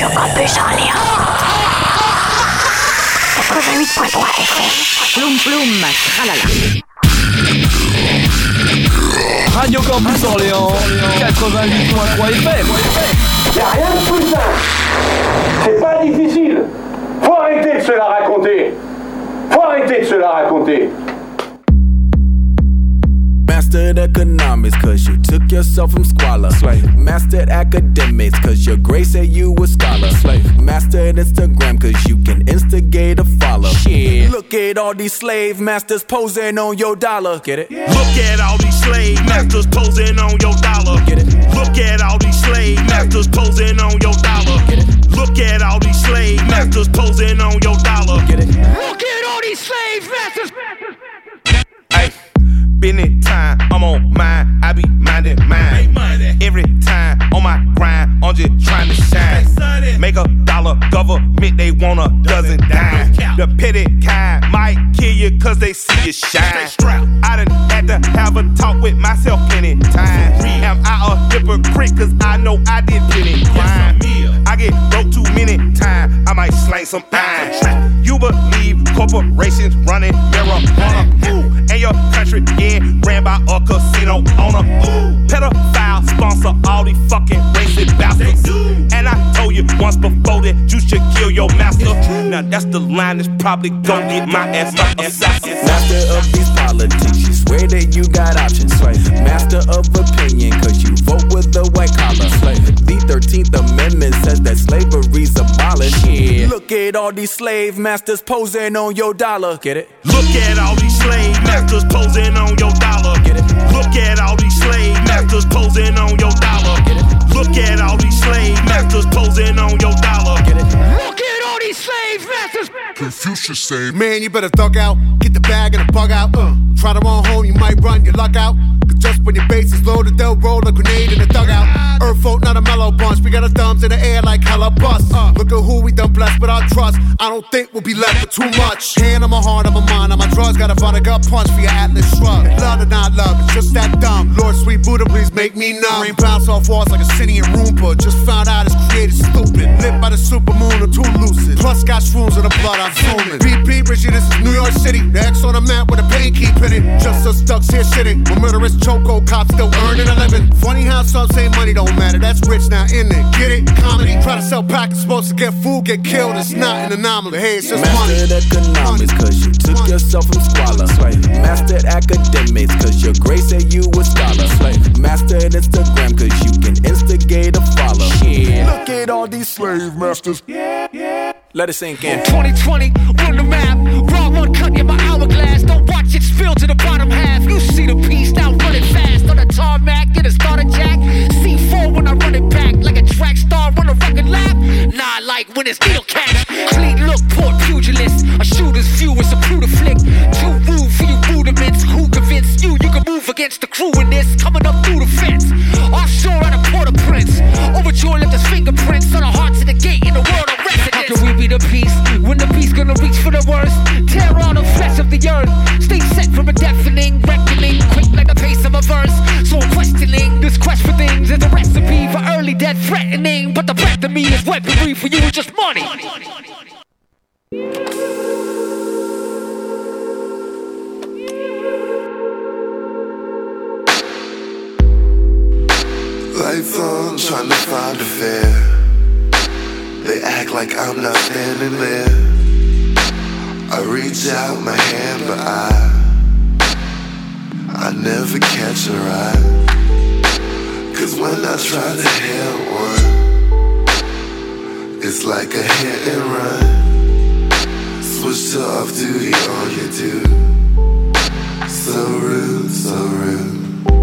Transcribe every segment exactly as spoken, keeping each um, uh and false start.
Radio Campus Orléans. quatre-vingt-huit point trois F M. Ploum ploum, tralala. Radio Campus Orléans, quatre-vingt-huit point trois F M. Y'a rien de plus simple. C'est pas difficile. Faut arrêter de se la raconter. Faut arrêter de se la raconter. Mastered economics cause you took yourself from squalor. Slave. Mastered academics cause your grade said you a scholar. Slave. Mastered Instagram cause you can instigate a follow. Shit. Look at all these slave masters posing on your dollar. Get it? Yeah. Look at all these slave masters posing on your dollar. Get it? Look at all these slave masters posing on your dollar. Get it? Look at all these slave masters posing on your dollar. Get it? Look at all these slave masters. Hey. Business time, I'm on mine, I be minding mine. Every time on my grind, I'm just trying to shine. Make a dollar, government, they want a dozen dime. The petty kind might kill you cause they see you shine. I done had to have a talk with myself plenty times. Am I a hypocrite cause I know I did plenty crime. I get broke too many times, I might slang some iron. You believe corporations running marijuana, and your country getting ran by a casino owner. Pedophile sponsor all these fucking racist bastards. And I told you once before that you should kill your master. Now that's the line that's probably gon' get my ass assassin. Master of these politics, you swear that you got options. Master of opinion cause you vote with the white collar. The thirteenth Amendment says that slavery's abolished. Yeah. Look at all these slave masters posing on your dollar. Get it? Look at all these slave masters posing on your dollar. Get it? Look at all these slave masters posing on your dollar. Get it? Look at all these slave masters posing on your dollar. Get it? Look at all these slave masters. Confucius say, man, you better thug out. Get the bag and the bug out. Uh, try to run home, you might run your luck out. Cause just when your base is loaded, they'll roll a grenade in the dugout. Earth folk, not a mellow bunch. We got our thumbs in the air like hella bust. Uh, look at who we done blessed with our trust. I don't think we'll be left with too much. Hand on my heart, on my mind, on my drugs. Got a vodka punch for your Atlas shrug. Love or not love, it's just that dumb. Lord, sweet Buddha, please make me numb. Rain bounce off walls like a Sinian Roomba. Just found out it's created stupid. Lit by the super moon or too lucid. Plus got shrooms in the blood, I'm zooming. B P, Richie, this is New York City. The X on the map with a pain keep in it. Just us ducks here shitting. When murderous choco cops still earning a living. Funny how some say money don't matter. That's rich now, in it. Get it? Comedy. Try to sell packets, supposed to get food, get killed. It's not an anomaly. Hey, it's just money. Mastered economics cause you took money. Yourself from squalor. Slave. Mastered academics cause your grade said you a scholar. Slave. Mastered Instagram cause you can instigate a follow. Yeah. Look at all these slave masters. Yeah, yeah. Let it sink in. twenty twenty, run the map. Raw one cut in my hourglass. Don't watch it spill to the bottom half. You see the piece, now running fast. On a tarmac, get a starter jack. C four when I run it back. Like a track star on a record lap. Nah, like when it's needle catch. Clean look, port pugilist. A shooter's view is a brutal flick. Too rude for you rudiments. Who convinced you you can move against the crew in this? Coming up through the fence. Offshore out of Port-au-Prince. Overture left his fingerprints on the hearts of the gate in the world of residence. How can we be the peace when the beast gonna reach for the worst? Tear all the flesh of the earth. Stay set from a deafening reckoning, quick like the pace of a verse. So I'm questioning this quest for things is a recipe for early death threatening. But the breath of me is weaponry for you is just money. Lights on, trying to find a fare. They act like I'm not standing there. I reach out my hand, but I I never catch a ride. Cause when I try to hail one, it's like a hit and run. Switch to off duty on your dude. So rude, so rude.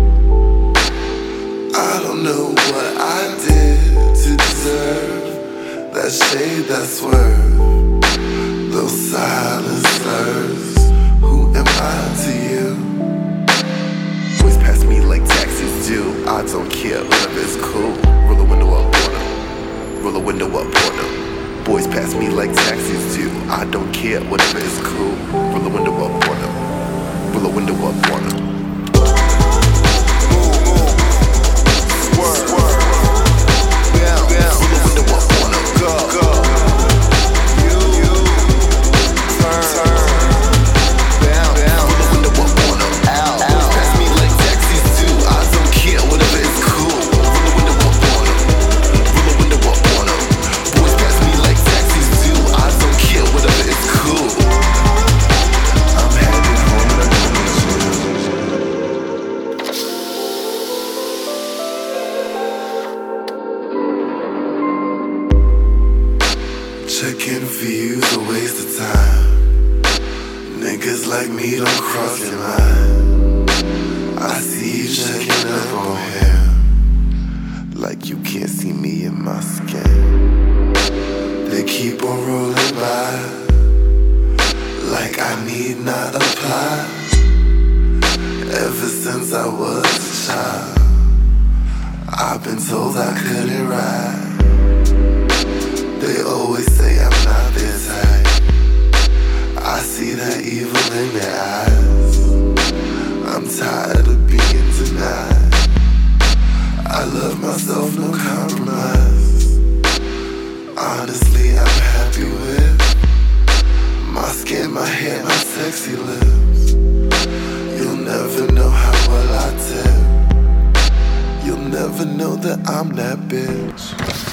I don't know what I did to deserve that shade, that swerve, those silent slurs. Who am I to you? Boys pass me like taxis do. I don't care, whatever is cool. Roll the window up on them. Roll the window up on them. Boys pass me like taxis do. I don't care, whatever is cool. Roll the window up on them. Roll the window up on them. Word, word. Yeah, yeah. Roll the window up on them. Go. Checking for you's a waste of time. Niggas like me don't cross your line. I see you checking up on him, like you can't see me in my skin. They keep on rolling by, like I need not apply. Ever since I was a child, I've been told I couldn't ride. They always say I'm not their type. I see that evil in their eyes. I'm tired of being denied. I love myself, no compromise. Honestly, I'm happy with my skin, my hair, my sexy lips. You'll never know how well I tip. You'll never know that I'm that bitch.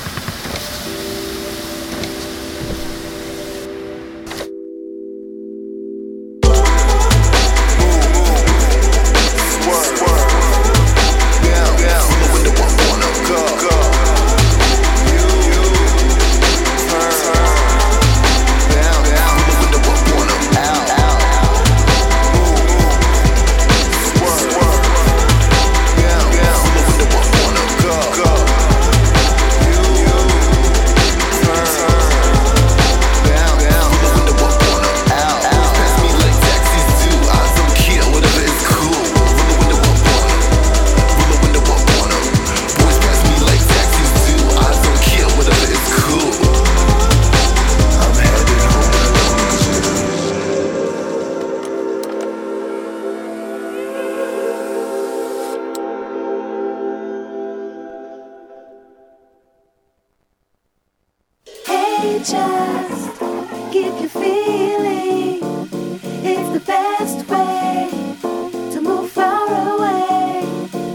Just keep you feeling. It's the best way to move far away.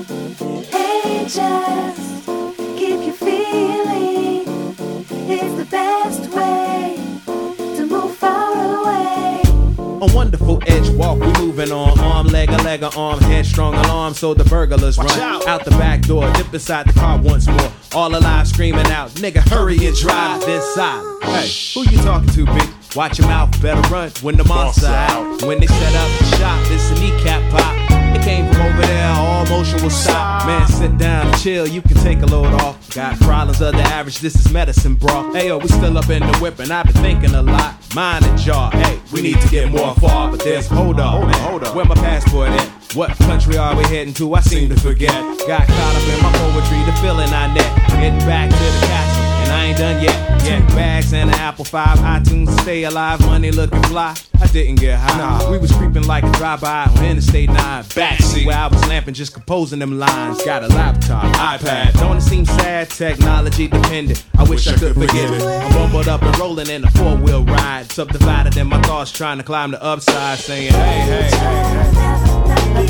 Hey, just keep you feeling. It's the best way to move far away. A wonderful edge walk, we moving on. Arm, leg, a leg, a arm, headstrong alarm. So the burglars run out. out the back door, dip inside the car once more. All alive screaming out, nigga, hurry and drive this side. Hey, who you talking to, B? Watch your mouth, better run when the monster out. When they set up the shop, it's a kneecap pop. It came from over there, all motion will stop. Man, sit down and chill, you can take a load off. Got problems of the average, this is medicine, bro. Hey, yo, we still up in the whip and I've been thinking a lot. Mind and jaw, hey, we need to get more far. But there's, hold up, man, hold up. Where my passport at? What country are we heading to? I seem to forget. Got caught up in my poetry, the feeling I net. Getting back to the castle, and I ain't done yet. Two bags and an apple five, iTunes, stay alive, money looking fly. I didn't get high. Nah. We was creeping like a drive-by on Interstate nine. Backseat where I was lamping, just composing them lines. Got a laptop, iPad. Don't it seem sad? Technology dependent. I wish, wish I, I could forget, forget it. it. I'm bumbled up and rolling in a four-wheel ride. Subdivided in my thoughts, trying to climb the upside, saying, hey, hey, hey, hey.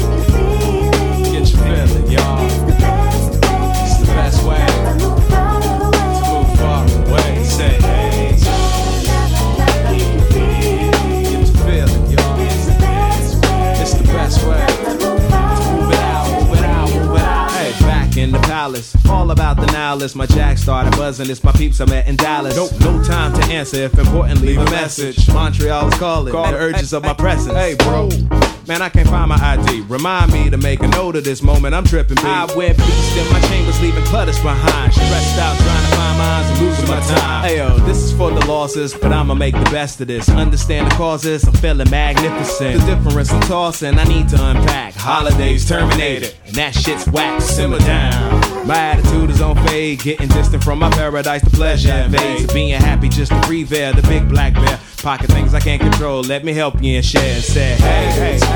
Get your feeling, y'all. It's the best way to move far away. Say, hey. Get your feeling, y'all. It's the best way to move it out, move it out, move it out. Hey, back in the palace, all about the now list. My jack started buzzing, it's my peeps I met in Dallas. Nope, no time to answer, if important, leave a message. Montreal is calling, Call the urges hey, of my presence. Hey, bro. Man, I can't find my I D. Remind me to make a note of this moment. I'm tripping, B. I went beast in my chambers, leaving clutters behind. Stressed out, trying to find mines and losing my time. Ayo, this is for the losses, but I'ma make the best of this. Understand the causes, I'm feeling magnificent. The difference I'm tossing, I need to unpack. Holidays terminated, and that shit's whack. Simmer down. My attitude is on fade, getting distant from my paradise. The pleasure invades, being happy just to breathe there. The big black bear, pocket things I can't control. Let me help you and share and say, hey, hey, hey.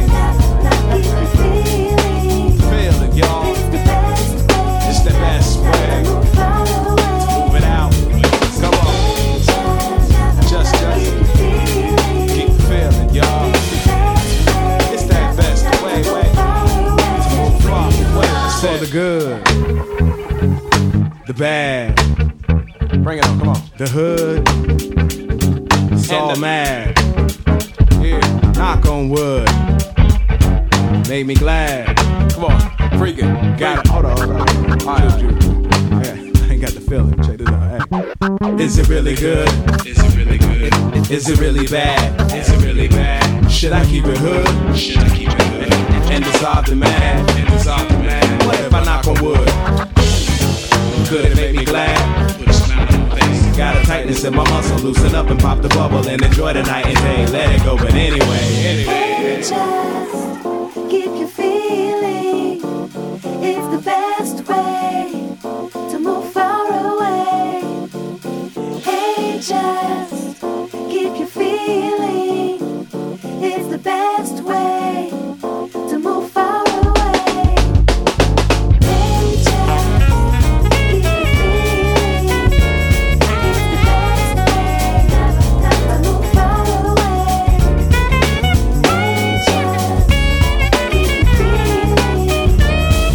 Feel it, y'all. It's the best way to move it out. Come on. Just, just keep feeling, y'all. It's that best way, way to move far away. It's for the good, the bad. Bring it on, come on. The hood, it's all the mad. Yeah, knock on wood. Made me glad. Come on, freaking. Got it. Hold on, hold on. All right. I ain't got the feeling. Check this out. Hey. Is it really good? Is it really good? Is it really bad? Is it really bad? Should I keep it hood? Should I keep it hood? And dissolve the man? And dissolve the man? What if I knock on wood? Could it make me glad? Put a smile on my face. Got a tightness in my muscle, loosen up and pop the bubble and enjoy the night and day. Let it go, but anyway, anyway. Just keep you feeling. It's the best way to move far away. Hey, just keep you feeling. It's the best way to move far away. Hey, just keep you feeling. It's the best way to move far away. Hey, just keep you feeling. It's the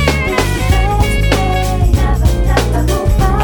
best way to move far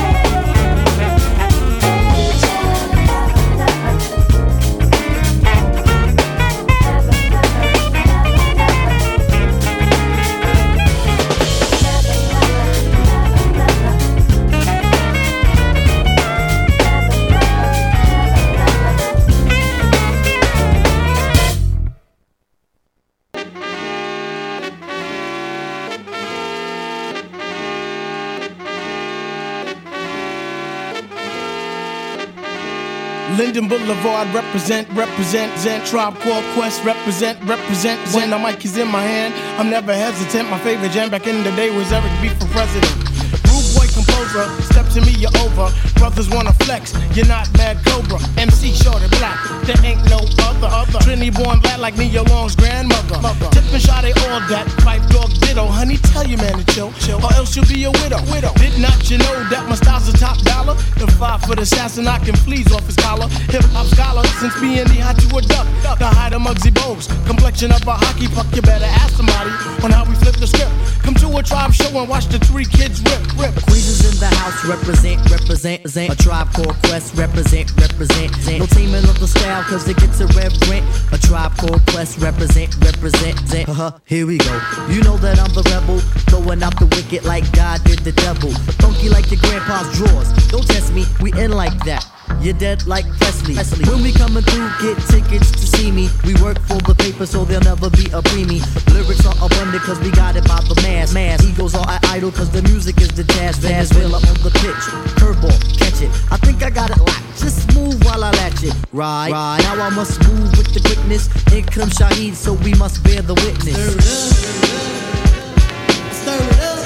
Linden Boulevard, represent, represent, Zen, Tribe Called Quest, represent, represent, Zen. The mic is in my hand, I'm never hesitant. My favorite jam back in the day was Eric B for president. Rude boy composer, step to me, you're over. Brothers wanna flex, you're not Mad Cobra. M C short and black, there ain't no other. other. Trinity born black like Nia Long's grandmother. Mother. Tip and shot, they all that. Pipe dog ditto, honey, tell your man to chill, chill. Or else you'll be a widow. widow. Did not you know that my style's a top dollar? The five foot assassin knocking fleas off his collar. Hip hop scholar, since B and D had to a duck. The height of Muggsy Bogues, complexion of a hockey puck. You better ask somebody on how we flip the script. Come to a Tribe show and watch the three kids rip, rip. Queens is in the house, represent, represent, represent. A Tribe Called Quest, represent, represent, represent. No teaming up the style, cause it gets irreverent. A Tribe Called Quest, represent, represent, represent. Uh-huh, here we go. You know that I'm the rebel, throwing out the wicked like God did the devil. Funky like your grandpa's drawers. Don't test me, we in like that. You're dead like Presley. Presley. When we coming through, get tickets to see me. We work for the paper, so there'll never be a preemie. Lyrics are abundant, cause we got it by the mass. mass. Egos are idle, cause the music is the jazz. Venezuela on the pitch. Curveball, catch it. I think I got it locked. Just move while I latch it. Right, right. Now I must move with the quickness. In comes Shaheed, so we must bear the witness. Stir it up. Stir it up.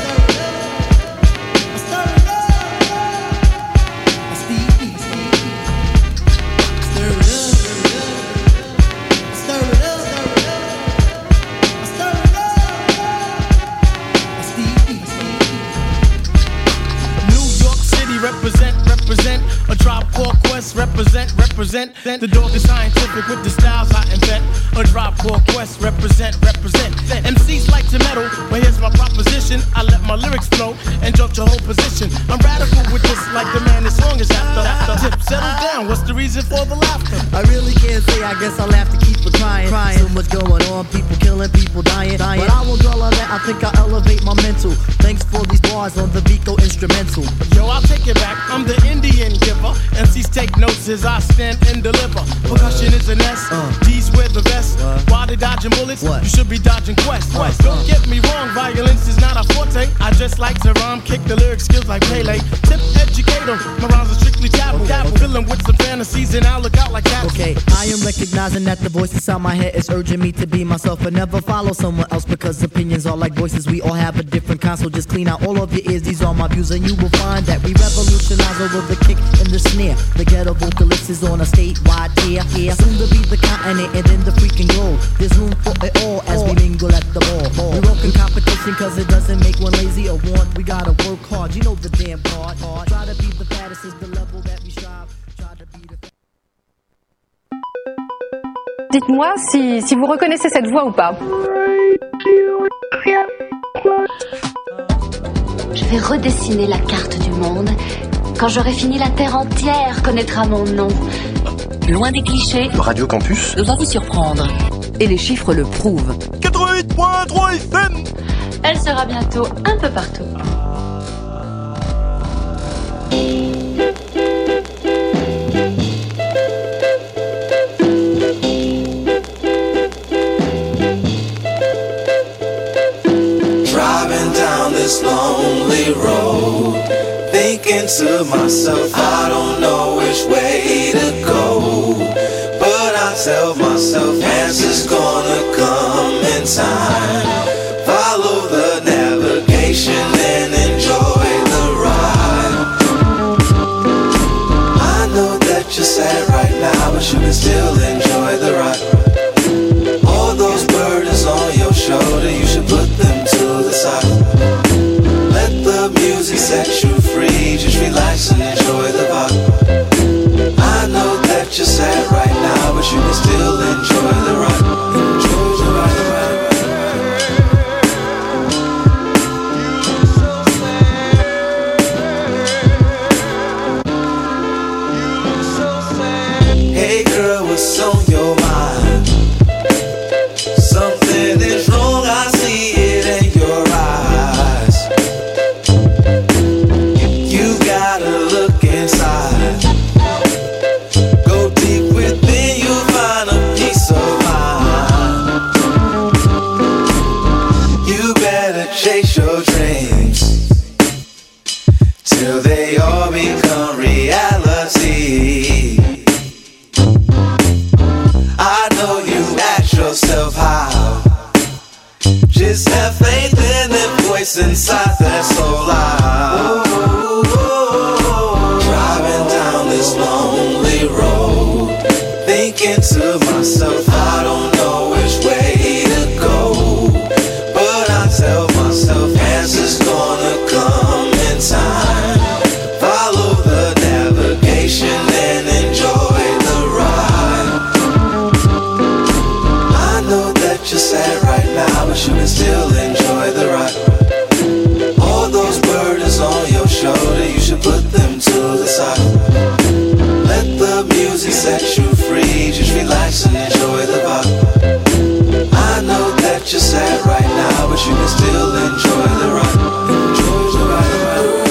Represent, represent, a Tribe Called Quest, represent, represent. The dog is scientific with the styles I invent. A Tribe Called Quest, represent, represent. M Cs like to meddle, but here's my proposition. I let my lyrics flow and jump your whole position. I'm radical with this, like the man as long as after. Tip, settle down, what's the reason for the laughter? I really can't say, I guess I'll have to keep it crying. crying. So much going on, people killing, people dying, dying. But I won't dwell on that, I think I'll elevate my mental. Thanks for these bars on the Vico instrumental. Yo, I'll take it back, I'm the Indian giver. M Cs take notes as I stand and deliver. Percussion is an S, uh. D's wear the vest. Uh. While they dodging bullets, what? You should be dodging Quest. Quest. Don't uh. get me wrong, violence is not a forte. I just like to rhyme, kick the lyric skills like Pele. Tip educator, my rhymes are strictly taboo. Okay. Dabble, filling with some fantasies and I'll look out like cats. Okay, I am recognizing that the voice inside my head is urging me to be myself and never follow someone else, because opinions are like voices. We all have a different kind, so just clean out all of your ears. These are my views, and you will find that we revolutionize over the kick and the snare. The ghetto vocalist is on a statewide tear. Yeah. Soon to be the continent and then the freaking globe. There's room for it all as we mingle at the ball. We work in competition cause it doesn't make one lazy or want. We gotta work hard, you know the damn part. Try to be the fattest is the level that we strive. Try to be the... Dites-moi si, si vous reconnaissez cette voix ou pas. Je vais redessiner la carte du monde. Quand j'aurai fini, la terre entière connaîtra mon nom. Loin des clichés, Radio Campus va vous surprendre. Et les chiffres le prouvent. quatre-vingt-huit point trois F M. Elle sera bientôt un peu partout. Thinking to myself, I don't know which way to go, but I tell myself answers gonna come in time. Follow the navigation and enjoy the ride. I know that you're sad right now, but you can still enjoy the ride. All those burdens on your shoulder, you should put them to the side. Let the music set you free, just relax and enjoy the vibe. I know that you're sad right now, but you can still enjoy the ride. Enjoy the ride, ride, ride. Hey girl, what's on your mind? Something is wrong, I see it in your eyes. You gotta look inside. Go deep within, you'll find a peace of mind. You better chase your dreams till they all become reality. I know you ask yourself how. Just have faith in the voice inside that's so loud. Driving down this lonely road, thinking to myself, I don't know which way to go, but I tell myself answers gonna come in time. Follow the navigation and enjoy the ride. I know that you're sad right now, but you can still enjoy the ride. All those burdens on your shoulder, you should put them to the side. Let the music set you free, just relax and enjoy the vibe. I know that you're sad right now, but you can still enjoy the ride. Enjoy the ride, ride, ride.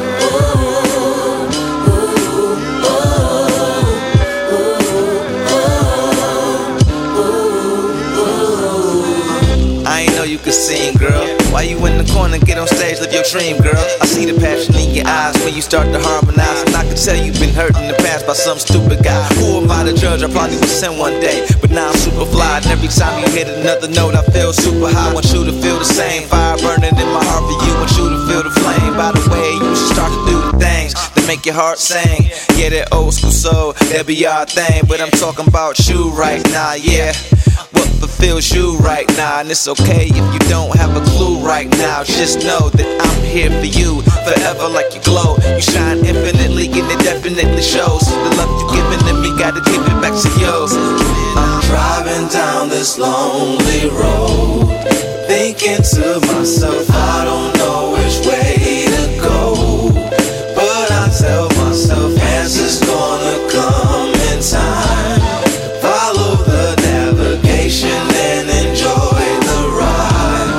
I ain't know you could sing, girl. Why you in the corner, get on stage, live your dream, girl. I see the passion in your eyes when you start to harmonize. And I can tell you've been hurt in the past by some stupid guy. Who am I to judge? I probably was sent one day, but now I'm super fly. And every time you hit another note, I feel super high. I want you to feel the same fire burning in my heart for you. Want you to feel the flame. By the way, you should start to do the things that make your heart sing. Yeah, that old school soul, that be our thing. But I'm talking about you right now, yeah. What fulfills you right now? And it's okay if you don't have a clue right now. Just know that I'm here for you, forever like you glow. You shine infinitely and it definitely shows. The love you giving to me, gotta give it back to yours. I'm driving down this lonely road, thinking to myself, I don't know which way to go, but I tell myself answers gonna come in time. Follow the navigation and enjoy the ride.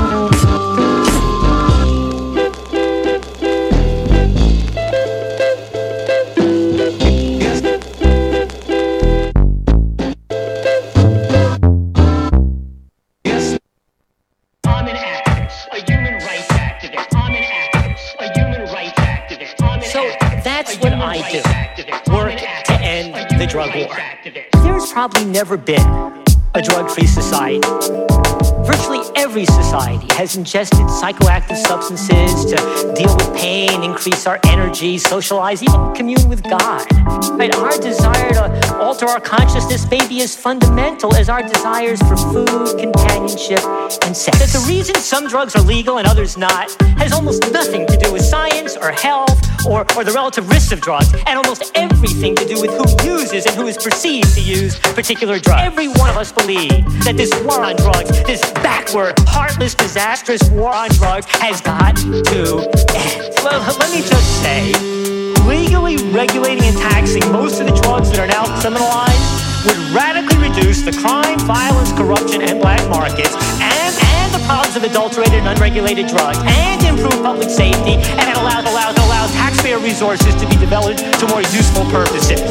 I'm an activist, a human rights activist. I'm an activist, a human rights activist. I'm an So activist, that's a what human I rights do. activist. Work I'm an to activist, end a the human drug rights war. activist. There's probably never been a drug-free society. Virtually every society has ingested psychoactive substances to deal with pain, increase our energy, socialize, even commune with God. Right? Our desire to alter our consciousness may be as fundamental as our desires for food, companionship, and sex. That the reason some drugs are legal and others not has almost nothing to do with science or health or, or the relative risks of drugs, and almost everything to do with who uses and who is perceived to use particular drugs. Every one of us believe that this war on drugs, this backward, heartless, disastrous war on drugs has got to end. Well, let me just say, legally regulating and taxing most of the drugs that are now criminalized would radically reduce the crime, violence, corruption, and black markets, and, and the problems of adulterated and unregulated drugs, and improve public safety, and it allows, allows, allows taxpayer resources to be developed to more useful purposes.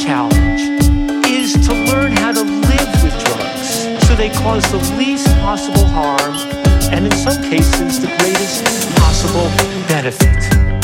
challenge is to learn how to live with drugs so they cause the least possible harm and in some cases the greatest possible benefit.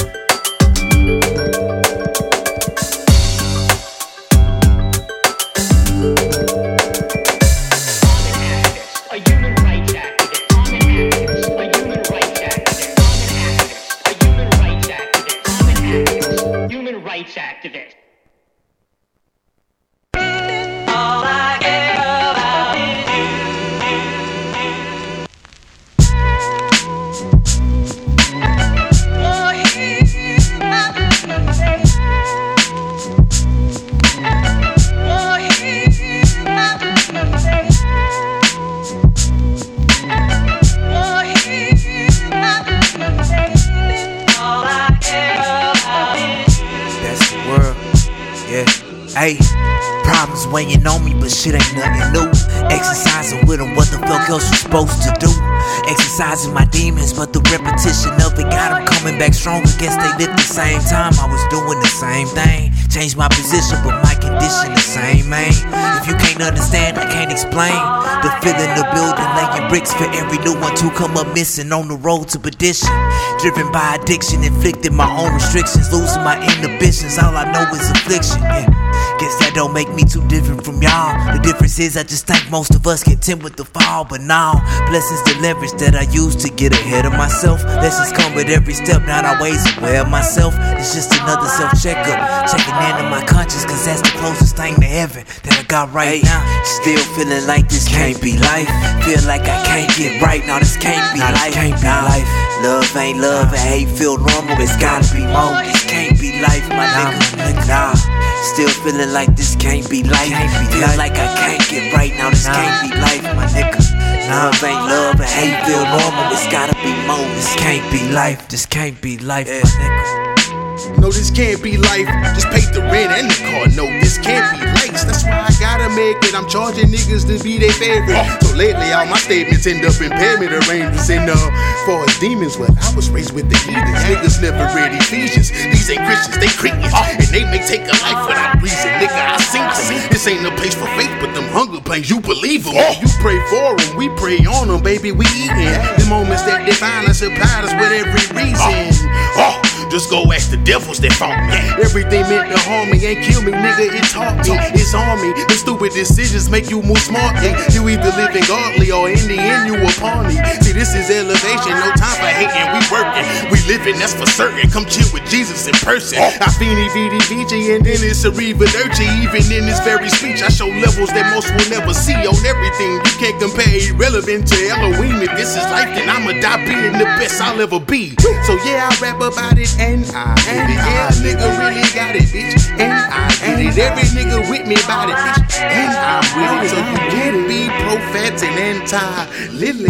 Hey, problems weighing on me, but shit ain't nothing new. Exercising with them, what the fuck else you supposed to do? Exercising my demons, but the repetition of it got them coming back stronger. Guess they lived the same time, I was doing the same thing. Changed my position, but my condition the same, man. If you can't understand, I can't explain. The feeling of building, laying bricks for every new one to come up missing on the road to perdition. Driven by addiction, inflicting my own restrictions, losing my inhibitions. All I know is affliction, yeah. Guess that don't make me too different from y'all. The difference is I just think most of us content with the fall. But now, blessings the leverage that I use to get ahead of myself. Lessons come with every step, not always aware of myself. It's just another self-checkup, checking into my conscience, cause that's the closest thing to heaven that I got right hey, now. Still feeling like this can't be life. Feel like I can't get right, now this can't be nah, life. Can't be nah. life. Love ain't love, and hate feel normal, it's gotta be more. This can't be life, my nah, nigga, nah. Still feeling like this can't be life. Can't be feel life. Like I can't get right now. This nah. can't be life, my nigga. Love ain't love and hate feel normal. It's gotta be more. This can't be life. This can't be life, yeah. my nigga. No, this can't be life. Just pay the rent and the car. No, this can't be life. That's why I gotta make it. I'm charging niggas to be their favorite. So lately, all my statements end up impairment arrangements. And uh, for us demons, well, I was raised with the heathens. Niggas never read Ephesians. These ain't Christians, they Cretans. And they may take a life without reason. Nigga, I sink them. This ain't a place for faith, but them hunger pains, you believe them. You pray for them, we pray on them, baby, we eating. The moments that define us, supply us with every reason. Oh. Just go ask the devils that fought me. Everything meant to harm me ain't kill me, nigga, it taught me. It's on me. The stupid decisions make you move smartly. You either living godly or in the end you a pawnee. See, this is elevation, no time for hating, we working. We living, that's for certain. Come chill with Jesus in person. I feeny vidi vici and then it's a reverderci. Even in this very speech, I show levels that most will never see on everything. You can't compare irrelevant to Elohim. If this is life, then I'ma die being the best I'll ever be. So yeah, I rap about it. And I get it, yeah, nigga really got it, bitch. And I get it, every nigga with me about it, bitch. And I'm with it, so you can be pro-fats and anti-Lily.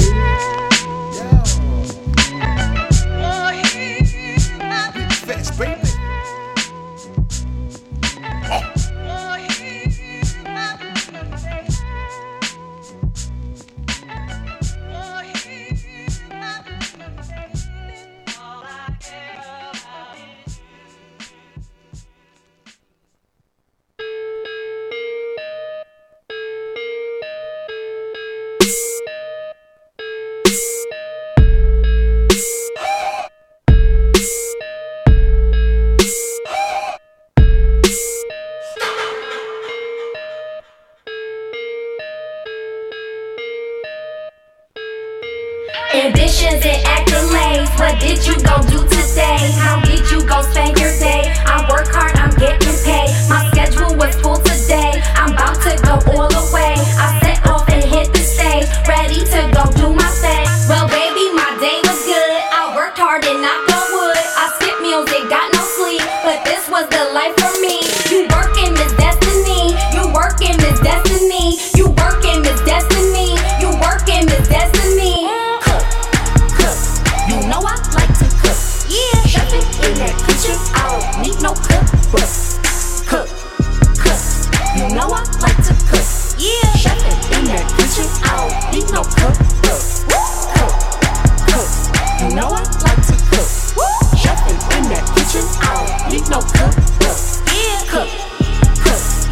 Fats, baby. Ambitions and accolades, what did you go do today? How did you go spend your day? I work hard, I'm getting paid. My schedule was full today, I'm about to go all the way. I set off and hit the stage, ready to go do my thing. Well baby, my day was good, I worked hard and knocked on wood. I skipped meals, they got no sleep, but this was the life for me. You working Miss Destiny, you working Miss Destiny, you working Miss Destiny, you working Miss Destiny. You know I like to cook, yeah. Chef it in that kitchen, I don't need no cook, but cook, cook. You know I like to cook, yeah. Chef it in that kitchen, I don't need no cook, but cook, cook. You know I like to cook, chef it in that kitchen, I don't need no cook, but yeah. Cook, cook.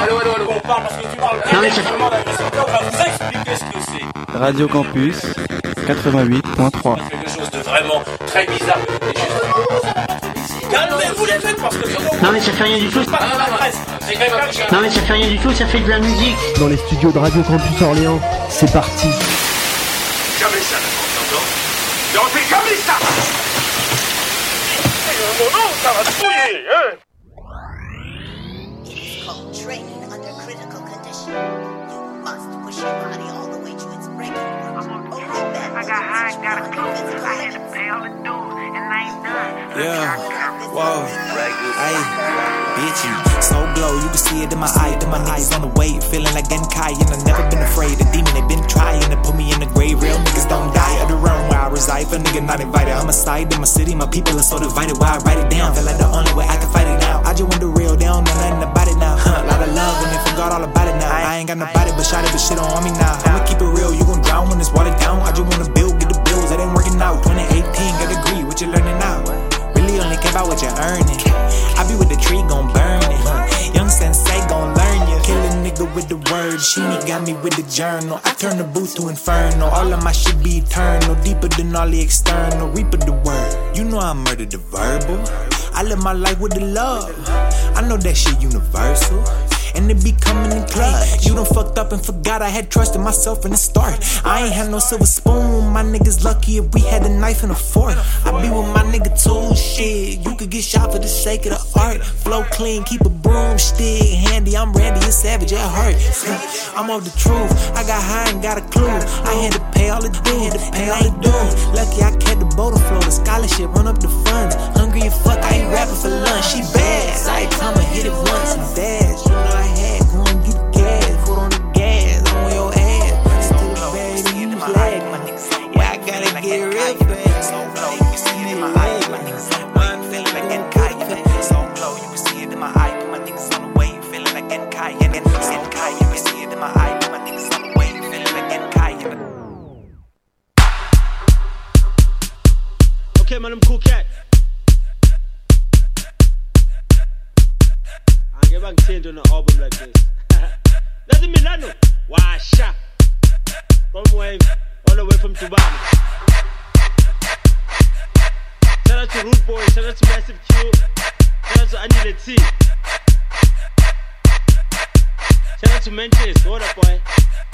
allô, allô, allô. On parle parce que tu parles. Non, mais ça demande à vous expliquer ce que c'est. Radio Campus quatre-vingt-huit point trois. C'est quelque chose de vraiment très bizarre. Et juste... Calmez-vous les mecs parce que... Non mais ça fait rien du tout. Non mais ça fait rien du tout, ça fait de la musique. Dans les studios de Radio Campus Orléans, c'est parti. Jamais ça, t'entends? Non, c'est jamais ça. Mon nom, ça va te fouiller, hein? Training under critical condition. You must push your body all the way to its breaking point. I got high, got a clue. I had to pay all the dues, and I ain't done. Yeah, whoa, hey, bitchy, so glow, you can see it in my eye, in my eyes on the way, feeling like Genkai, and I never been afraid. The demon, they been trying to put me in the grave. Real niggas don't die at the realm where I reside. For nigga not invited, I'm a side in my city, my people are so divided. Why I write it down? Feel like the only way I can fight it now. I just want the real, they don't know nothing about it now. Huh, lot of love and they forgot all about it now. I ain't got nobody but shot it, but shit on me now. I'ma keep it real, you gon' drown when it's watered down. I just wanna build, get the bills, that ain't working out. twenty eighteen, got a degree, what you learning now? Really only care about what you're earning. I be with the tree, gon' burn it. Young sensei gon' learn you. Kill a nigga with the word. Sheenie got me with the journal. I turn the booth to inferno. All of my shit be eternal. Deeper than all the external. Reaper the word. You know I murdered the verbal. I live my life with the love. I know that shit universal. And it be coming in clutch. You done fucked up and forgot I had trust in myself in the start. I ain't had no silver spoon. My niggas lucky if we had a knife and a fork. I be with my nigga too. Shit, you could get shot for the sake of the art. Flow clean, keep a broomstick handy. I'm Randy, a savage at heart. I'm off the truth. I got high and got a clue. I had to pay all the dues, had to pay all the dues. Lucky I kept the boat afloat. The scholarship run up the funds. Hungry as fuck, I ain't rapping for lunch. She bad. I come and hit it once and dash. You know I had go and get the gas, foot on the gas, I'm on your ass. Still the bag in the flag, my niggas. Yeah, I gotta get real fast. So low, you can see it in my eye, my niggas. My feeling like getting kite. So low, you can see it in my eye, my niggas on the way, feeling like getting kite. And then getting kite, you can see it in my eye, my niggas on the way, feeling like getting kite. Okay, man, I'm cool cat. I never change on an album like this. Doesn't mean that no. Washa. From wave, all the way from Tubano. Shout out to Root Boy, shout out to Massive Q, shout out to Andy the T. Shout out to Manchester, what up boy?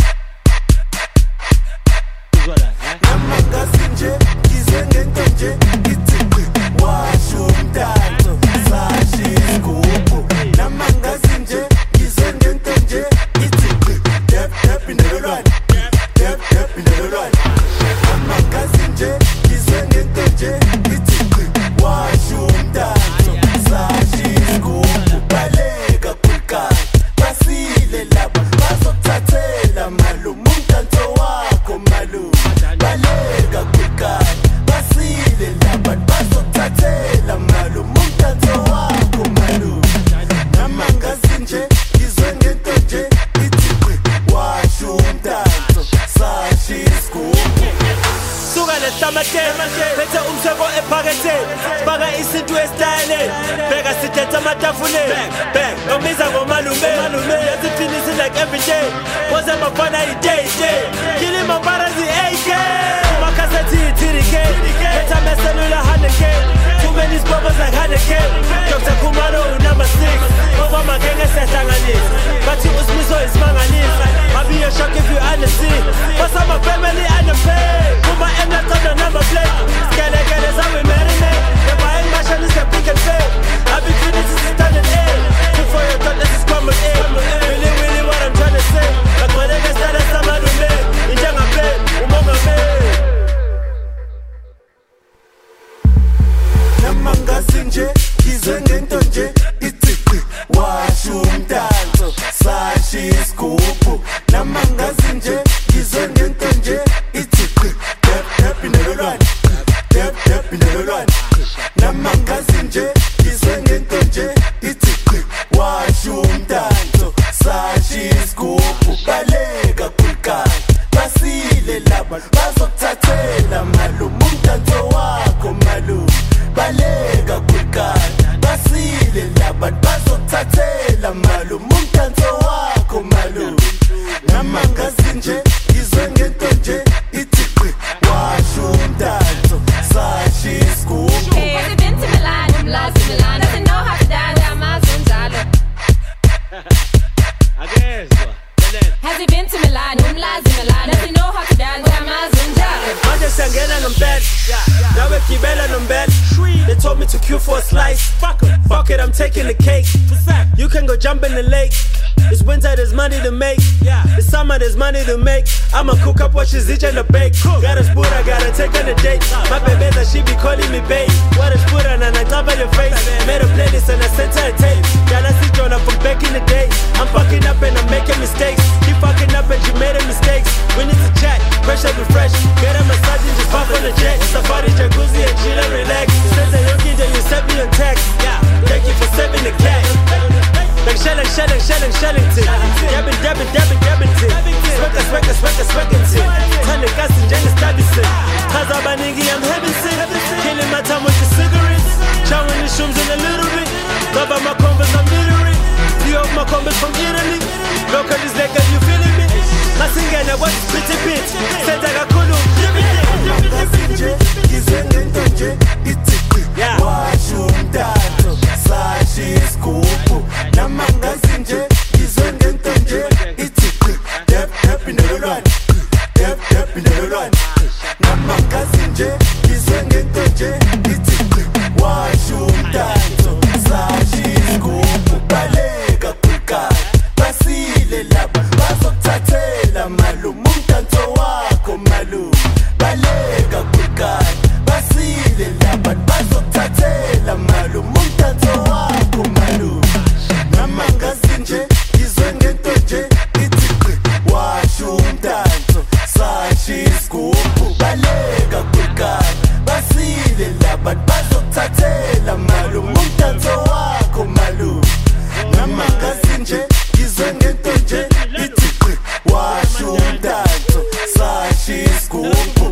Who's what that, huh? Namagasinje, kizengentonje, itikwi, washumtato, sashi skupu. Namagasinje, kizengentonje, itikwi, tap tap in the run, tap tap in the run. Namagasinje, kizengentonje, itikwi, washumtato, sashi skupu. Balega kulka, basile laba, bazothathela malu, mumtanto wako malu. Balega kulka, basile laba, bazothathela malu, mumtanto wako malu. Namangazinje, izwengentonje, itikwi, washo umtanto, sashi skupu. Suka lesamate, bethe umseko ephakethe, baka isinto estyle, beka sithetha amatafule, bek, ngomiza ngomalume, yasifinisi like every day, waze mafana i-day day, kili mambarazi A K, umakhasethi i-T-D-K, betha meselula one hundred K, too many spobbers like one hundred K, Doctor Kumalo number six, over magenge siyahlanganisa, bathi usimiso isimanganisa, I'll be a shock if you understand, but I'm a family and a pay, Kuma emla on the number plate, skele gele zawe marinate, the buying machine is a pick and pay, I'll be finished this is standing A, two for your thought this is common A, really really what I'm trying to say, like when I get started sama dume, injanga play, umonga me. Namangasinje, kizengentonje, itikwi, washo umtanto, sashi skupu. Namangasinje, kizengentonje, itikwi, tap tap in the run, tap tap in the run. Namangasinje, kizengentonje, itikwi, washo umtanto, sashi skupu. Balega kulka, basile laba, bazothathela malu, mumtanto wako malu. Balega kulka, basile laba, bazothathela malu, mumtanto wako. Has he been to Milan? Umlazi Milan. Does he know how to dance? Manje siyangena nombele nawe gibela nombele. They told me to queue for a slice. Fuck it, fuck it, I'm taking the cake. You can go jump in the lake. It's winter, there's money to make. It's summer, there's money to make. I'ma cook up what she's eating to bake. Got a spoon, I gotta take on a date. My baby that she be calling me babe. What a spoon and I top on your face. Made a playlist and I sent her a tape. Got a see Jonah from back in the day. I'm fucking up and I'm making mistakes. Keep fucking up and you made a mistake. We need to chat, pressure be fresh. Get a massage and just pop on the jet. Safari jacuzzi and chill and relax. Since a young kid, you sent me on text. Yeah, thank you for saving the cat. Like shelling, shelling, shelling, shelling ting. Dabbing, dabbing, dabbing, dabbing ting. Swagger, swagger, swagger, swagger ting. Turn the gas and jelly stabby sing. Cause I'm a nigga, I'm heaven sick. Killing my time with the cigarettes. Chowing the shrooms in a little bit. Cover my converse, I'm littering. View of my converse from Italy. Look at this leg, are you feeling me? Masingana, what's pretty bitch? Said I got cool. Yeah. Washumtato, sashi skupu. Namangazinje, izwengentonje. Itikli, dep dep in the run. Dep dep in the run. Namangazinje, izwengentonje. Itikli, washumtato, sashi skupu. Balega kulka, basile laba, bazokuthathela malu. Mumtanto wako malu. Balega kulka, basile laba, bazokuthathela malu. Mumtanto wako malu. Namangazinje, izwengentonje. Itikli, washumtanto, sashi skupu. Balega kulka, basile laba, bazokuthathela malu. Mumtanto wako malu. Namangazinje, izwengentonje. Itikli, washumtanto, sashi skupu.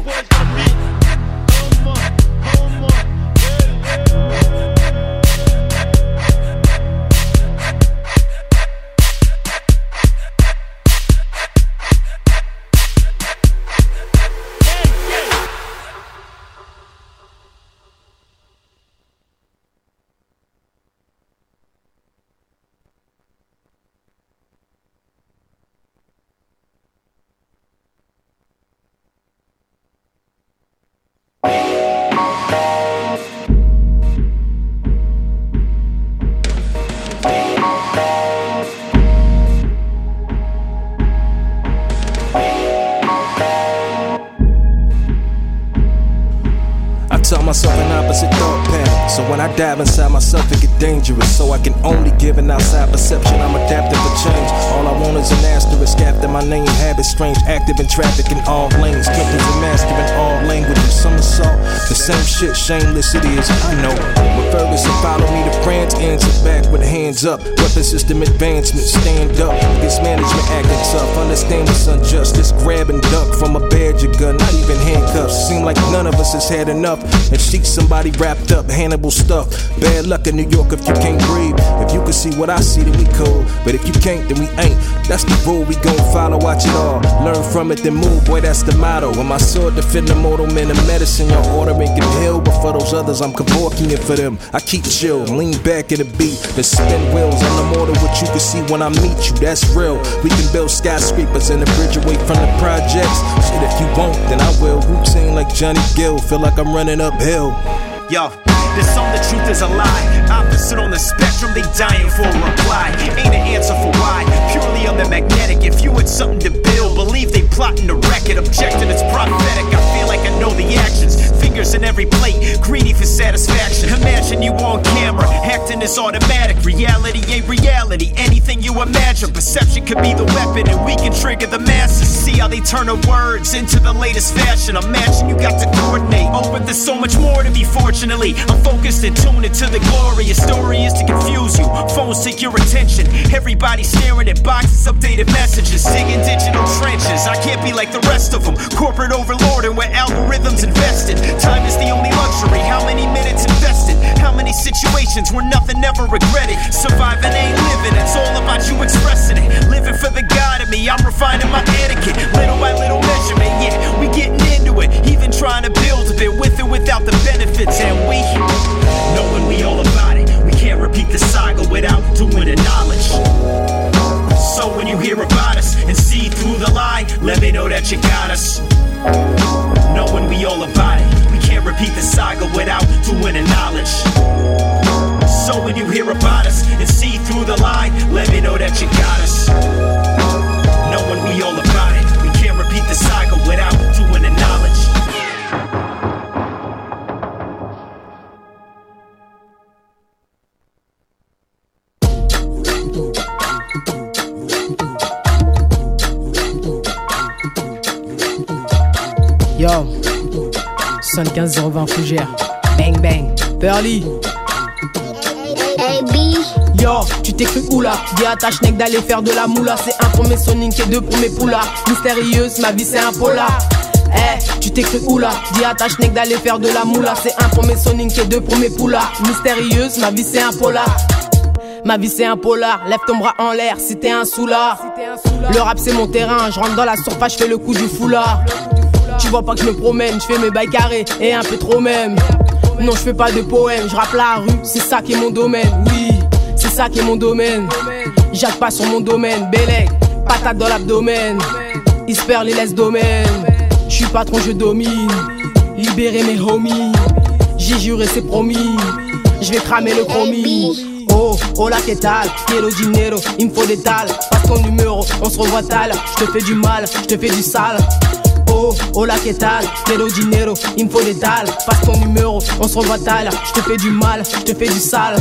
Tell myself an opposite thought pattern. So when I dive inside myself, it get dangerous. So I can only give an outside perception. I'm adaptive for change. All I want is an asterisk after my name. Habits strange, active in traffic in all lanes. Killers and mastering all languages. Some assault, the same shit, shameless it is. I know. When Ferguson follow me to France, answer back with hands up. Weapon system advancement, stand up. Against management acting tough. Understand what's unjust. This grab and duck from a badger gun, not even handcuffs. Seem like none of us has had enough. And she somebody wrapped up, Hannibal stuff. Bad luck in New York if you can't breathe. If you can see what I see, then we cool. But if you can't, then we ain't. That's the rule we gon' follow, watch it all. Learn from it, then move, boy, that's the motto. When my sword defend the mortal man of medicine, your order making hell. But for those others, I'm cavorking it for them. I keep chill, lean back at the beat, then spin wheels. I'm the mortal, what you can see when I meet you, that's real. We can build skyscrapers and a bridge away from the projects. Shit, if you won't, then I will. Roots ain't like Johnny Gill, feel like I'm running uphill. Yo, this song, the truth is a lie. Opposite on the spectrum, they dying for a reply. Ain't an answer for why, purely on the magnetic. If you had something to build, believe they plotting to wreck it. Objecting, it's prophetic. I feel like I know the actions. Fingers in every plate, greedy for satisfaction. Imagine you on camera, acting is automatic. Reality ain't reality, anything you imagine. Perception could be the weapon and we can trigger the masses. See how they turn her words into the latest fashion. Imagine you got to coordinate. Oh, but there's so much more to be fortunately. I'm focused and tuned into the glory. Your story is to confuse you. Phones take your attention. Everybody staring at boxes, updated messages. Digging digital trenches. I can't be like the rest of them. Corporate overlording where algorithms invested. Time is the only luxury. How many minutes invested? How many situations where nothing ever regretted? Surviving ain't living. It's all about you expressing it. Living for the God in me. I'm refining my etiquette. Little by little measurement. Yeah, we getting into it. Even trying to build a bit with it without the benefits. And we, knowing we all about it, we can't repeat the saga without doing the knowledge. So when you hear a the line, let me know that you got us. Knowing we all about it, we can't repeat the saga without doing the knowledge. So when you hear about us and see through the line, let me know that you got us. Knowing we all about it, we can't repeat the saga without doing the knowledge. Yo, soixante-quinze zéro vingt Fougère. Bang bang, Pearly. Hey B. Yo, tu t'es cru où là? Dis à ta schneck d'aller faire de la moula. C'est un pour mes Sonic et deux pour mes poulards. Mystérieuse, ma vie c'est un polar. Eh, hey, tu t'es cru où là? Dis à ta schneck d'aller faire de la moula. C'est un pour mes Sonic et deux pour mes poulards. Mystérieuse, ma vie c'est un polar. Ma vie c'est un polar, lève ton bras en l'air si t'es un soulard. Le rap c'est mon terrain, je rentre dans la surface, je fais le coup du foulard. Tu vois pas que je me promène, je fais mes bails carrés et un peu trop même. Non, je fais pas de poème, je rappe la rue, c'est ça qui est mon domaine. Oui, c'est ça qui est mon domaine. Jacque pas sur mon domaine, Bélec, patate dans l'abdomen. Il se perd les laisse domaine. Je suis patron, je domine. Libérer mes homies. J'ai juré, c'est promis. Je vais cramer le chromie. Oh, hola, que tal? Quiero dinero, il me faut des tales. Passe ton numéro, on se revoit tal. Je te fais du mal, je te fais du sale. Oh, hola, que tal? Quiero dinero, il me faut des tales. Passe ton numéro, on se revoit tal. Je te fais du mal, je te fais du sale.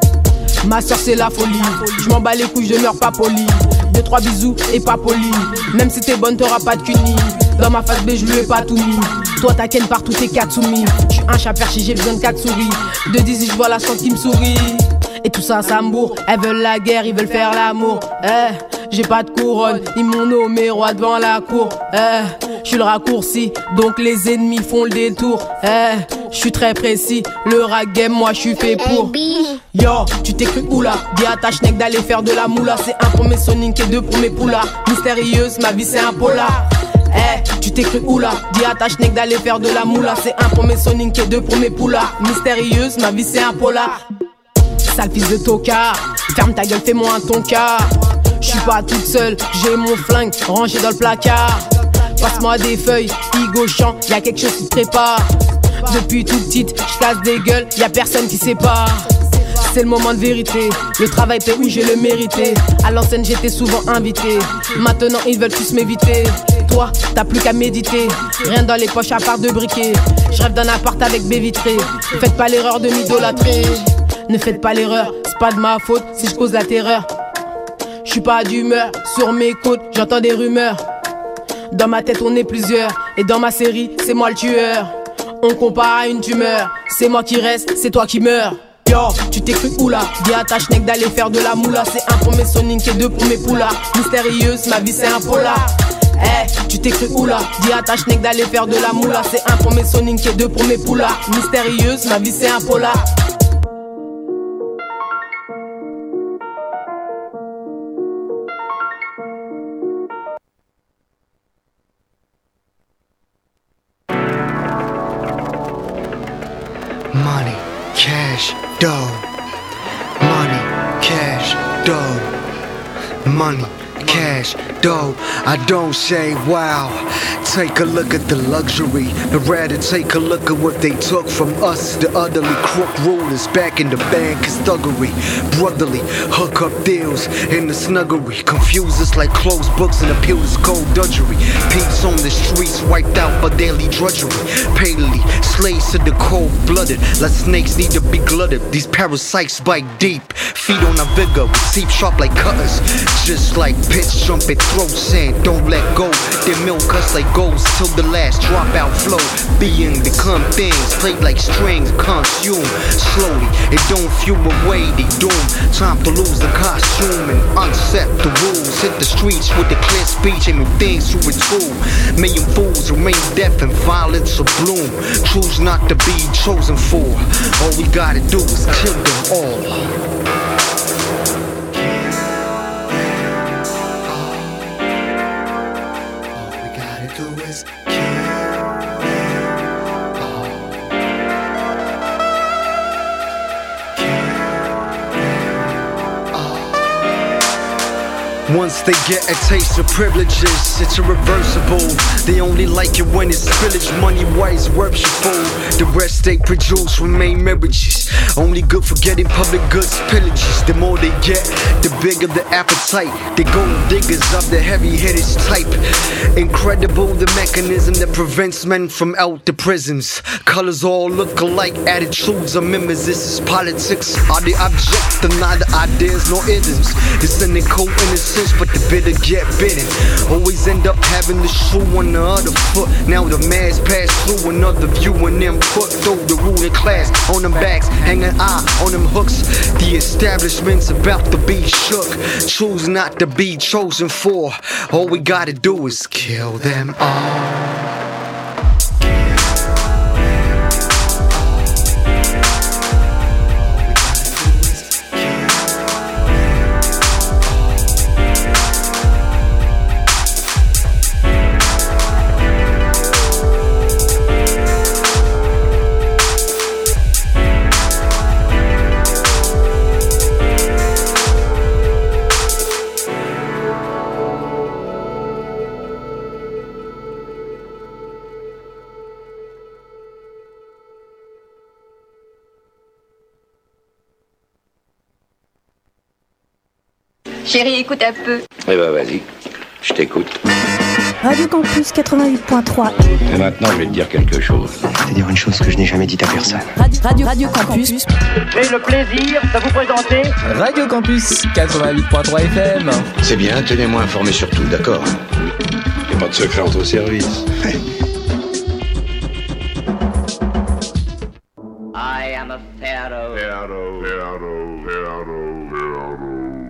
Ma soeur c'est la folie. Je m'en bats les couilles, je meurs pas poli. Deux, trois bisous et pas poli. Même si t'es bonne, t'auras pas de cuni. Dans ma face B, je lui ai pas tout mis. Toi t'as ken partout, t'es Katsumi. J'suis un chat perché, j'ai besoin de quatre souris. De dix, je vois la chance qui me sourit. Et tout ça, ça me bourre. Elles veulent la guerre, ils veulent faire l'amour. Eh, j'ai pas de couronne, ils m'ont nommé roi devant la cour. Eh, j'suis le raccourci, donc les ennemis font le détour. Eh, j'suis très précis, le rap game, moi j'suis fait pour. Yo, tu t'es cru où là? Dis à ta schneck d'aller faire de la moula. C'est un pour mes Sonic et deux pour mes poulards. Mystérieuse, ma vie c'est un polar. Eh, hey, tu t'es cru où là? Dis à ta schneck d'aller faire de la moula. C'est un pour mes Sonic et deux pour mes poulards. Mystérieuse, ma vie c'est un polar. Sale fils de tocard, ferme ta gueule, fais-moi un tonka. J'suis pas toute seule, j'ai mon flingue rangé dans le placard. Passe-moi des feuilles, Igo chant, y'a quelque chose qui se prépare. Depuis toute petite, j'casse des gueules, y'a personne qui sépare. C'est le moment de vérité, le travail paie, oui j'ai le mérité. À l'ancienne j'étais souvent invité, maintenant ils veulent tous m'éviter. Toi, t'as plus qu'à méditer, rien dans les poches à part de briquet. J'rêve d'un appart avec baie vitrée, faites pas l'erreur de m'idolâtrer. Ne faites pas l'erreur, c'est pas de ma faute si je cause la terreur. Je suis pas d'humeur, sur mes côtes j'entends des rumeurs. Dans ma tête on est plusieurs, et dans ma série c'est moi le tueur. On compare à une tumeur, c'est moi qui reste, c'est toi qui meurs. Yo, tu t'es cru où là? Dis à ta schneck d'aller faire de la moula. C'est un pour mes Sonic et deux pour mes poulards. Mystérieuse, ma vie c'est un polar. Eh, hey, tu t'es cru où là? Dis à ta schneck d'aller faire de la moula. C'est un pour mes Sonic et deux pour mes poulards. Mystérieuse, ma vie c'est un polar. Money, cash, dough. Money, cash, dough. Money, cash, dough. I don't say wow. Take a look at the luxury, but rather take a look at what they took from us. The utterly crook rulers back in the bank is thuggery. Brotherly hook up deals in the snuggery. Confuse us like closed books and appeal to cold drudgery. Peeps on the streets wiped out by daily drudgery. Palely slaves to the cold blooded. Like snakes need to be glutted. These parasites bite deep. Feed on our vigor, seep sharp like cutters. Just like pitch trumpet throat sand. Don't let go. They milk us like gold till the last dropout flow. Being become things played like strings, consume slowly. It don't fuel away the doom. Time to lose the costume and unset the rules. Hit the streets with the clear speech, aiming things to its tool. Million fools remain deaf and violence will bloom. Choose not to be chosen for. All we gotta do is kill them all. Once they get a taste of privileges, it's irreversible. They only like it when it's spillage, money-wise worshipful. The rest they produce remain marriages, only good for getting public goods pillages. The more they get, the bigger the appetite. They gold diggers of the heavy-hitters type. Incredible the mechanism that prevents men from out the prisons. Colors all look alike, attitudes are mimesis. Politics are the object of neither ideas nor isms. The cynical innocence, but the bitter get bitten. Always end up having the shoe on the other foot. Now the mass pass through another view and then put through the ruling class on them backs, hanging eye on them hooks. The establishment's about to be shook. Choose not to be chosen for. All we gotta do is kill them all. Chérie, écoute un peu. Eh ben vas-y, je t'écoute. Radio Campus quatre-vingt-huit point trois. Et maintenant, je vais te dire quelque chose. Je vais te dire une chose que je n'ai jamais dite à personne. Radio, Radio, Radio Campus. J'ai le plaisir de vous présenter Radio Campus quatre-vingt-huit point trois F M. C'est bien, tenez-moi informé sur tout, d'accord? Il n'y a pas de secret entre services. I am a pharaoh. Pharaoh, pharaoh, pharaoh, pharaoh.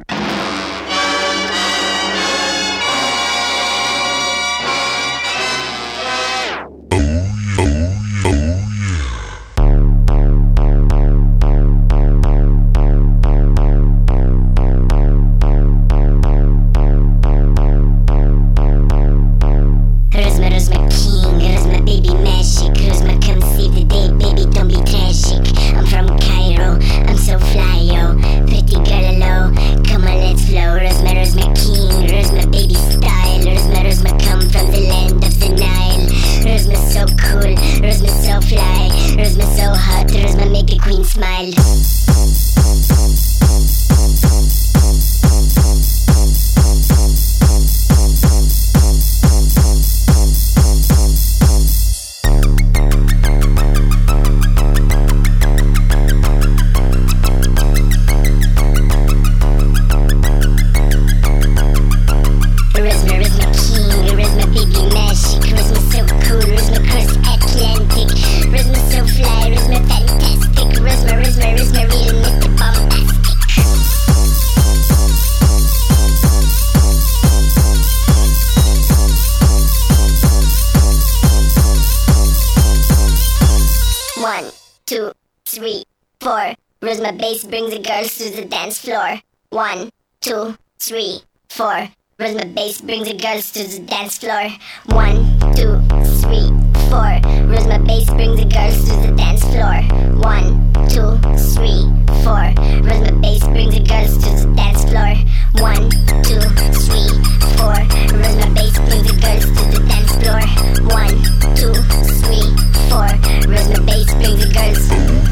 Brings the girls to the dance floor. One, two, three, four. Rhythm bass brings the girls to the dance floor. One, two, three, four. Rhythm bass brings the girls to the dance floor. One, two, three, four. Rhythm bass brings the girls to the dance floor. One, two, three, four. Rhythm bass brings the girls to the dance floor. One, two, three, four. Rhythm bass brings the girls.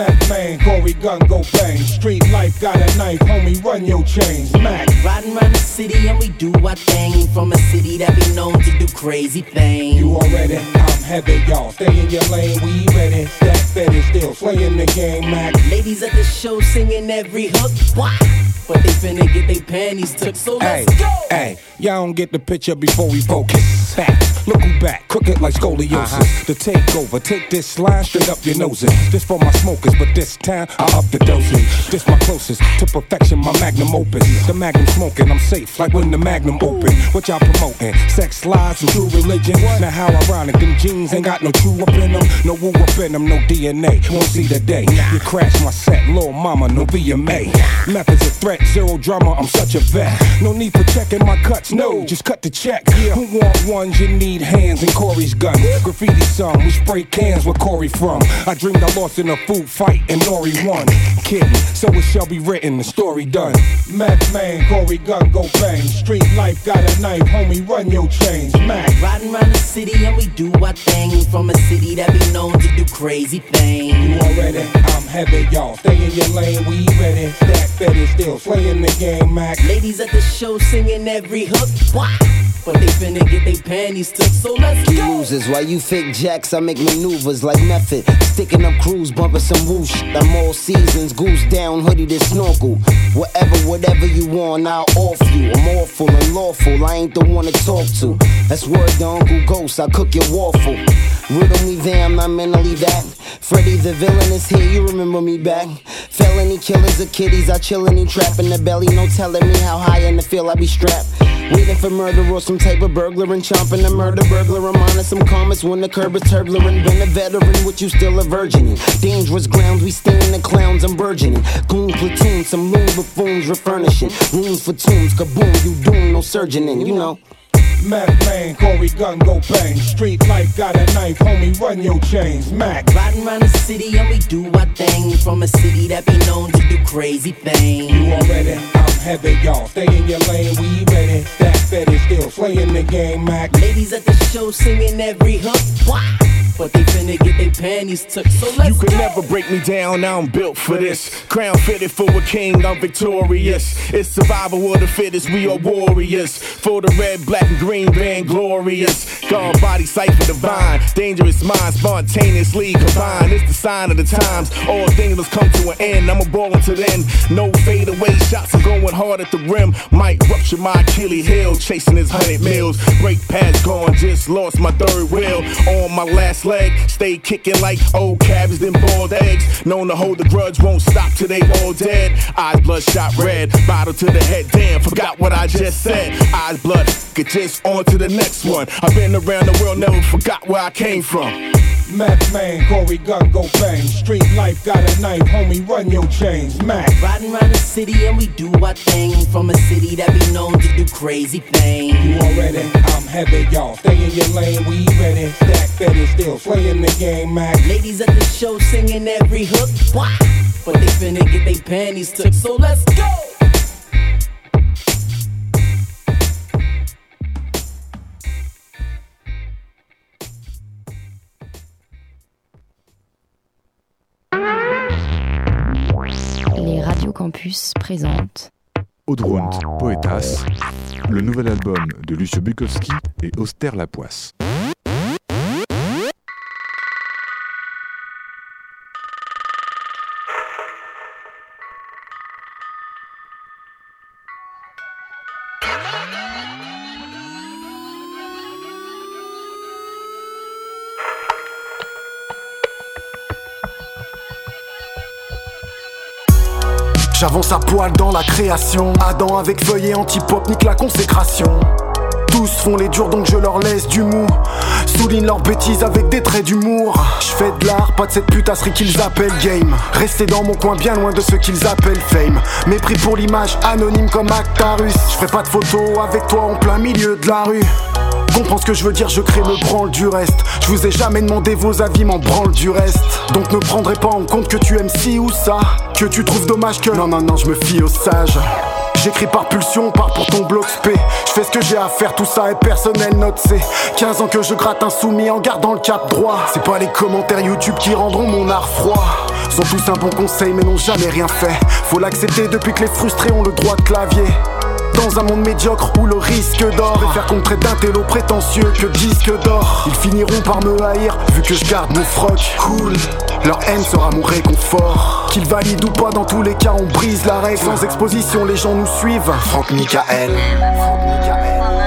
Madman, Corey gun go bang. Street life got a knife, homie, run your chains. Mac. Riding around the city and we do our thing. From a city that be known to do crazy things. You already, I'm heavy, y'all. Stay in your lane, we ready. That fetish still playing the game, Mac. Ladies at the show singing every hook. Why? But they finna get their panties took, so let's ay, go! Hey, y'all don't get the picture before we focus. Facts, look who back, crooked like scoliosis. Uh-huh. The takeover, take this line straight up your noses. This for my smokers, but this time I up the dosage. This my closest to perfection, my magnum opus. The magnum smoking, I'm safe like when the magnum open. What y'all promoting? Sex, lies, and true religion. Now how ironic, them jeans ain't got no true up in them. No woo up in them, no D N A. Won't see the day. You crash my set, little mama, no V M A. Methods of threat. Zero drama, I'm such a vet. No need for checking my cuts, no, just cut the check. Yeah. Who want ones? You need hands and Corey's gun. Graffiti song, we spray cans where Corey from. I dreamed I lost in a food fight and Nori won. Kidding, so it shall be written, the story done. Madman, Corey gun go bang. Street life got a knife, homie, run your chains. Mac. Riding around the city and we do our thing. From a city that be known to do crazy things. You already, I'm heavy, y'all. Stay in your lane, we ready. Stack fetish still playing the game, Mac. Ladies at the show singing every hook. Why? But they finna get their panties took, so let's He go! loses while you fake jacks, I make maneuvers like method. Sticking up crews, bumping some whoosh. I'm all seasons, goose down, hoodie to snorkel. Whatever, whatever you want, I'll offer you. I'm awful and lawful, I ain't the one to talk to. That's word to Uncle Ghost, I cook your waffle. Riddle me there, I'm not mentally that. Freddy the villain is here, you remember me back. Felony killers of kitties, I chillin' and trap in the belly. No telling me how high in the field I be strapped. Waiting for murder or some type of burglar and chomping a murder burglar. I'm on some comments when the curb is turbulent. Been a veteran, with you still a virgin. Dangerous grounds, we stain the clowns, I'm burgeoning. Goon platoon, some loon buffoons refurnishing. Rooms for tombs, kaboom, you doom, no surgeon in, you know. Madman, Corey gun go bang. Street life got a knife, homie, run your chains. Mac. Riding around the city and we do our thing. From a city that be known to do crazy things. You already, I'm heavy, y'all. Stay in your lane, we ready. That fetish still playing the game, Mac. Ladies at the show singing every hook. Why? But they finna get their panties took, so let's You can go. never break me down, I'm built for this. Crown fitted for a king, I'm victorious. It's survival of the fittest, we are warriors. For the red, black, and green, band glorious. God, body, cipher divine. Dangerous mind, spontaneously combined. It's the sign of the times. All things must come to an end, I'm a ball until then. No fade away shots, I'm going hard at the rim. Might rupture my Achilles heel, chasing his hundred mils. Brake pads gone, just lost my third wheel. On my last leg, stay kicking like old cabbages, them boiled eggs. Known to hold the grudge, won't stop till they all dead. Eyes bloodshot red, bottle to the head, damn, forgot what I just said. Eyes blood, get just on to the next one. I've been around the world, never forgot where I came from. Madman, Corey gun go bang. Street life got a knife, homie, run your chains. Mac. Riding around the city and we do our thing. From a city that be known to do crazy things. You already, I'm heavy, y'all. Stay in your lane, we ready. Stack fetish still playing the game, Mac. Ladies at the show singing every hook. Why? But they finna get their panties took, so let's go! Les Radio Campus présentent Audrund, Poetas, le nouvel album de Lucio Bukowski et Auster Lapoisse. J'avance à poil dans la création. Adam avec feuillet anti-pop nique la consécration. Tous font les durs donc je leur laisse du mou. Souligne leurs bêtises avec des traits d'humour. J'fais de l'art, pas de cette putasserie qu'ils appellent game. Rester dans mon coin bien loin de ce qu'ils appellent fame. Mépris pour l'image, anonyme comme Actarus. J'ferai pas de photos avec toi en plein milieu de la rue. Comprends ce que je veux dire, je crée me branle du reste. Je vous ai jamais demandé vos avis, m'en branle du reste. Donc ne prendrai pas en compte que tu aimes ci ou ça, que tu trouves dommage que... Non non non, je me fie aux sages. J'écris par pulsion, part pour ton bloc spé. Je fais ce que j'ai à faire, tout ça est personnel, note c'est quinze ans que je gratte insoumis en gardant le cap droit. C'est pas les commentaires YouTube qui rendront mon art froid. Sont tous un bon conseil mais n'ont jamais rien fait. Faut l'accepter depuis que les frustrés ont le droit de clavier. Dans un monde médiocre où le risque d'or est faire contrer d'un télo prétentieux que disque d'or. Ils finiront par me haïr vu que je garde mon froc cool. Leur haine sera mon réconfort. Qu'ils valident ou pas, dans tous les cas on brise la règle. Sans exposition les gens nous suivent. Franck Michael. Franck Michael.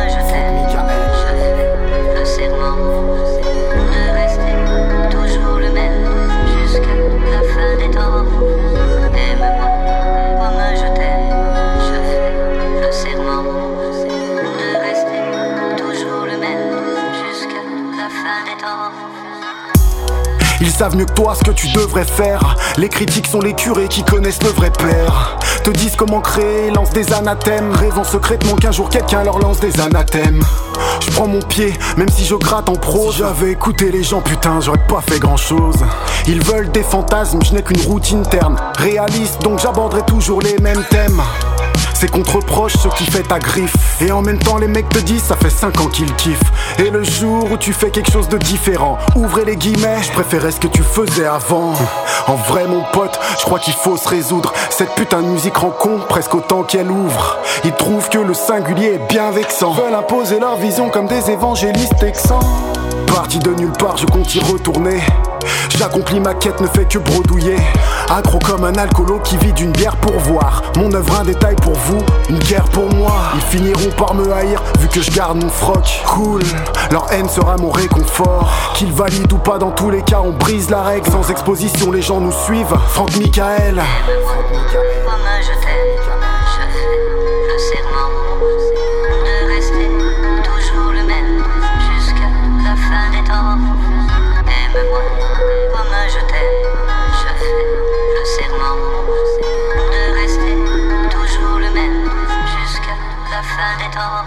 Ils savent mieux que toi ce que tu devrais faire. Les critiques sont les curés qui connaissent le vrai père. Te disent comment créer, lancent des anathèmes. Rêvant secrètement qu'un jour quelqu'un leur lance des anathèmes. Je prends mon pied, même si je gratte en prose. Si j'avais écouté les gens, putain, j'aurais pas fait grand chose. Ils veulent des fantasmes, je n'ai qu'une routine terne. Réaliste, donc j'aborderai toujours les mêmes thèmes. C'est qu'on te reproche ce qui fait ta griffe. Et en même temps les mecs te disent ça fait cinq ans qu'ils kiffent. Et le jour où tu fais quelque chose de différent, ouvrez les guillemets, je préférais ce que tu faisais avant. En vrai mon pote, je crois qu'il faut se résoudre. Cette putain de musique rend con presque autant qu'elle ouvre. Ils trouvent que le singulier est bien vexant. Veulent imposer leur vision comme des évangélistes texans. Parti de nulle part, je compte y retourner. J'accomplis ma quête, ne fait que bredouiller. Accro comme un alcoolo qui vide une bière pour voir. Mon œuvre un détail pour vous, une guerre pour moi. Ils finiront par me haïr vu que je garde mon froc cool. Leur haine sera mon réconfort. Qu'ils valident ou pas, dans tous les cas on brise la règle. Sans exposition les gens nous suivent. Franck Michael. Maman je t'aime, je fais le serment de rester toujours le même jusqu'à la fin des temps. Aime-moi, maman je t'aime, je fais le serment de rester toujours le même jusqu'à la fin des temps.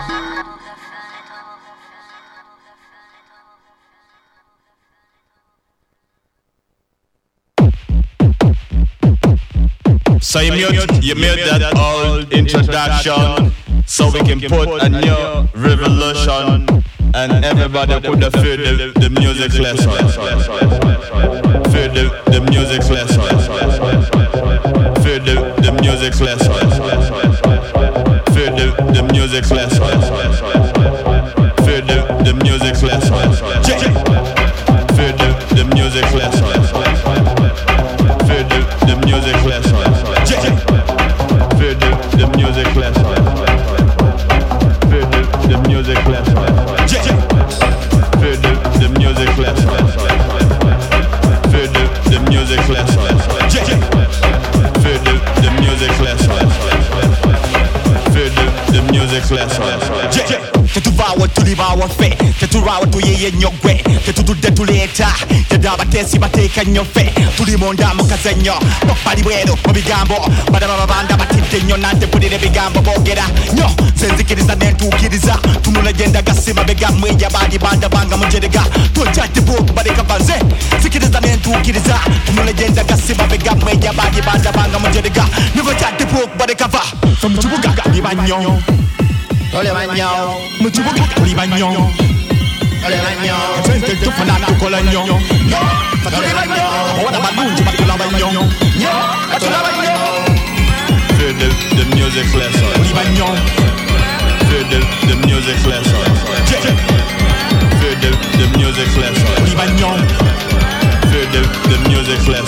So you mute, you mute that old introduction so we can put a new revolution and everybody could have feel the, the music lesson. Feel the, the music lesson. Feel the, the music lesson. Feel the, the music lesson. Feel the, the music lesson. Feel the, the music lesson. Feel the, the music lesson. Feel the, the music lesson. Feel the, the music lesson. Feel the, the music lesson. Feel the, the music lesson. Feel the, the music lesson. Feel the, the music lesson. Que tu vas ou tu li va ou fait. Que tu vas ou tu y y nyogwe. Que tu du de tu leta. Que da bate si bate kanyo fe. Tu li monda mo kazenyo. Papa di bueno mo bigambo. Bada baba banda batite nyo nante pudi de bigambo bogera. Nyo senzi kiriza nentu kiriza. Tu no legenda gasima bega mweja badi banda banga mjedega. Tu jati bo bade kabanze. Sikiriza nentu kiriza. Tu no legenda gasima bega mweja badi banda banga mjedega. Never jati bo bade kava. From Chubuga di banyo. Ole bagno, mutubuga oli bagno. Ole bagno, sente tu fanano colagno. Yo, fatole bagno, ora bagunji batula bagno. Yo, batula bagno. Feel the, the music lesson. Oli bagno. Feel the, the music lesson. Feel the, the music lesson. Oli bagno. Feel the, the music lesson.